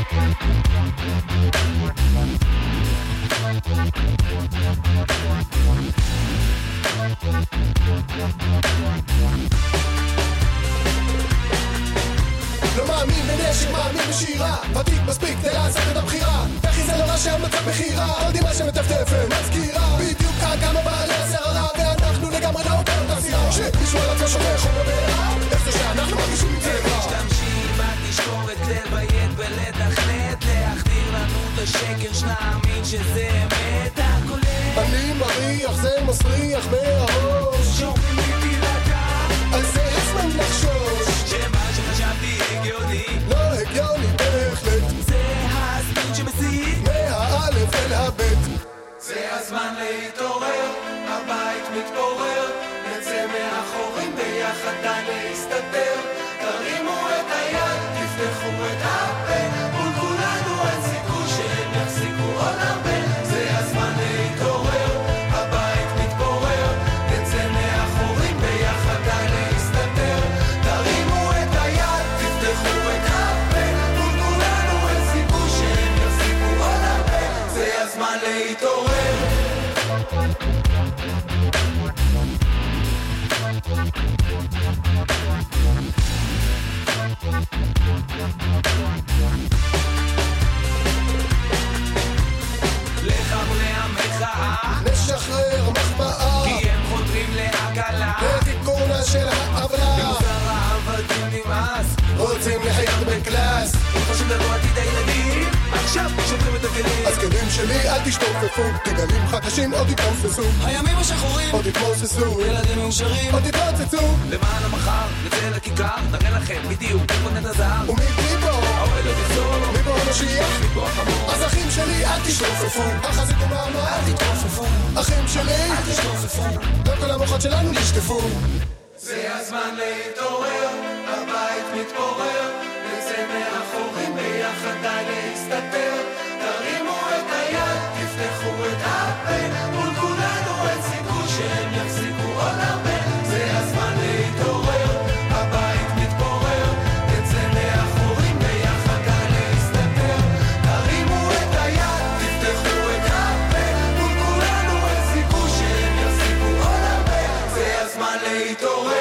לא מאמין בנשק, מאמין בשירה, ותיק מספיק כדי לעשות את הבחירה. וכי זה לא רע שהמצב בחירה, עוד עם מה שמטפטפת מזכירה בדיוק כמה בעלי הסערה, ואנחנו לגמרי לא אותה סירה. שמישהו על עצמו שופך חום בבעירה, איך זה שאנחנו מרגישים עם צבע. משתמשים בתשקורת לביית ולתכנת, להחדיר לנו את השקר שנאמין שזה אמת. אני מריח, זה מסריח מהראש, שומעים לי תירגע, על זה עצמם לחשוש, שמה שחשבתי הגיוני לא הגיוני בהחלט. זה הספין שמסית מהאלף אל הבית. זה הזמן להתעורר, הבית מתפורר, נצא מאחורים ביחד די להסתתר. תרימו את היד, תפתחו את הפה, מול כולנו אין סיכוי שהם יחזיקו עוד הרבה. זה הזמן להתעורר, הבית מתפורר, נצא מאחורים ביחד די להסתתר. תרימו את היד, תפתחו את הפה, מול כולנו אין סיכוי שהם יחזיקו עוד הרבה. זה הזמן להתעורר. לחברי המחאה נשחרר מחמאה, כי הם חותרים להקלה לתיקונה של העוולה. במוסר העבדים נמאס, רוצים לחיות בקלאס, אם חושבים לבוא עתיד הילדים, עכשיו שוברים את הכלים. אז כלים שלי אל תשתופפו, תגלים חדשים עוד יתמוססו, הימים השחורים עוד יתמוססו, ילדים מאושרים עוד יתרוצצו. למען המחר נצא לכיכר, נראה לכם בדיוק איפה נתזר, ומי פה האוהל עוד יחזור, מי פה המשיח, מי פה החמור. אז אחים שלי אל תשתופפו, החזיקו מעמד אל תתרופפו, אחים שלי אל תשתופפו, לא כל המוחות שלנו נשטפו. זה הזמן להתעורר, הבית מתפורר, נצא מאחורים ביחד די להסתתר. תרימו את היד, תפתחו את הפה, מול כולנו אין סיכוי שהם יחזיקו עוד הרבה. זה הזמן להתעורר, הבית מתפורר, נצא מאחורים ביחד די להסתתר. תרימו את היד, תפתחו את הפה, מול כולנו אין סיכוי שהם יחזיקו עוד הרבה. זה הזמן להתעורר.